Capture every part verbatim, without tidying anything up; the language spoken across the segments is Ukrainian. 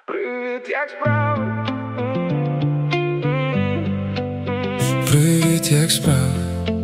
Привіт, як справи? Привіт, як справи?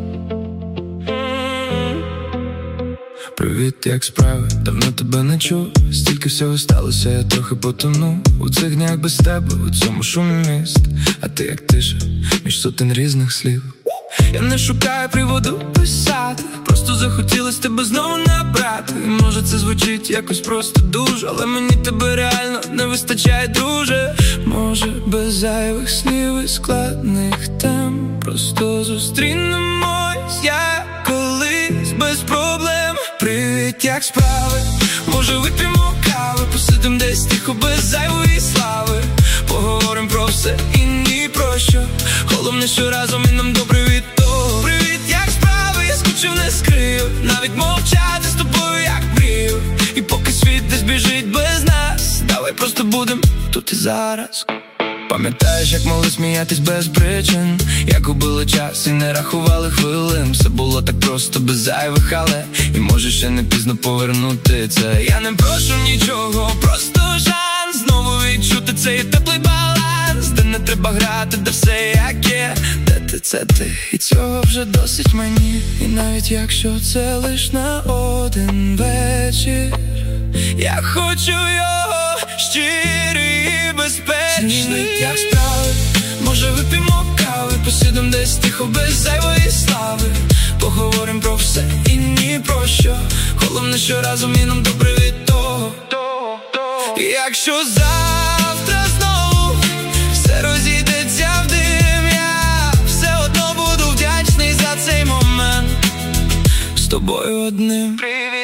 Привіт, як справи? Давно тебе не чув, стільки всього сталося, я трохи потонув у цих днях без тебе, у цьому шумі міст. А ти як тиша, між сотень різних слів. Я не шукаю приводу писати, просто захотілось тебе знову набрати. І може це звучить якось просто дуже, але мені тебе реально не вистачає, друже. Може без зайвих слів і складних тем просто зустрінемось, як колись, без проблем. Привіт, як справи? Може вип'ємо кави, посидим десь тихо без зайвої слави. Поговорим про все і ні про що, головне, що разом і нам добре від того. Привіт, як справи? Я скучив, не скрию, навіть мовчати з тобою як мрію. І поки світ десь біжить без нас, давай просто будем тут і зараз. Пам'ятаєш, як могли сміятись без причин, як губили час і не рахували хвилин. Все було так просто, без зайвих але, і може ще не пізно повернути це. Я не прошу нічого, просто шанс знову відчути цей теплий баланс, де не треба грати, де все як є, де ти це ти, і цього вже досить мені. І навіть якщо це лиш на один вечір, я хочу його щирий і безпечний. Як справи? Може вип'ємо кави, посидим десь тихо без зайвої слави. Поговорим про все і ні про що, головне, що разом і нам добре від того. Якщо завтра знову все розійдеться в дим, я все одно буду вдячний за цей момент з тобою одним. Привіт.